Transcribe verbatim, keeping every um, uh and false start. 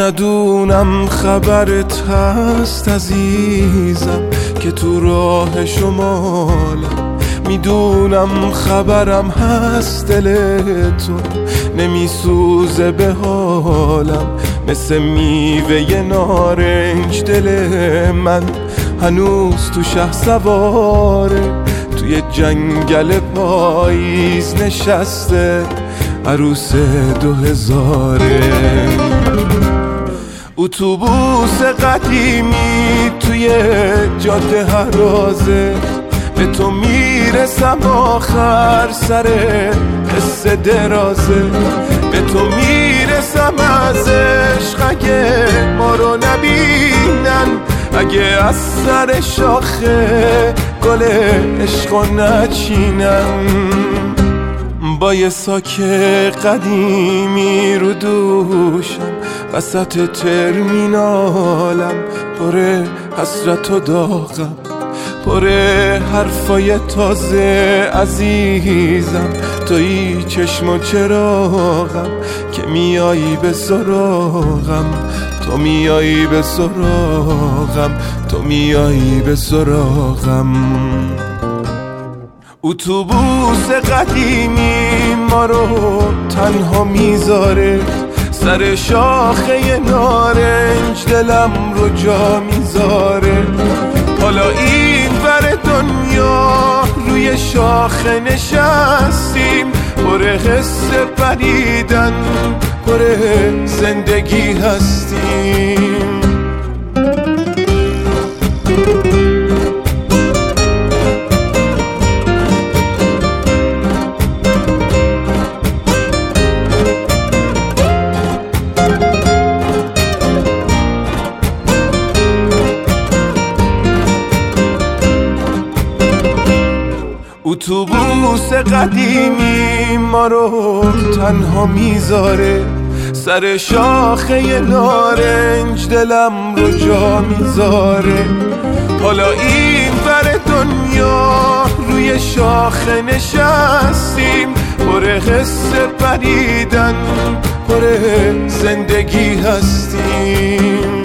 ندونم خبرت هست عزیزم که تو راه شمالم، میدونم خبرم هست دل تو نمیسوزه به حالم، مثل میوه نارنج دل من هنوز تو شهسواره، توی جنگل پاییز نشسته عروس دو هزاره. اتوبوس قدیمی توی جاده هرازه، به تو میرسم آخر سر قصه درازه، به تو میرسم از عشق اگه ما رو نبینن، اگه از سر شاخه گل عشق رو نچینن. با یه ساک قدیمی رو دوشم وسط ترمینالم، پر حسرت و داغم، پر حرفای تازه عزیزم، توی چشم و چراغم که میایی به سراغم، تو میایی به سراغم، تو میایی به سراغم. اتوبوس قدیمی ما رو تنها میذاره، سر شاخه نارنج دلم رو جا میذاره، حالا این ور دنیا روی شاخه نشستیم، پر قصه پریدن، پر زندگی هستیم. اتوبوس قدیمی ما رو تنها میذاره، سر شاخه نارنج دلم رو جا میذاره، حالا این ور دنیا روی شاخه نشستیم، پر قصه پریدن، پر زندگی هستیم.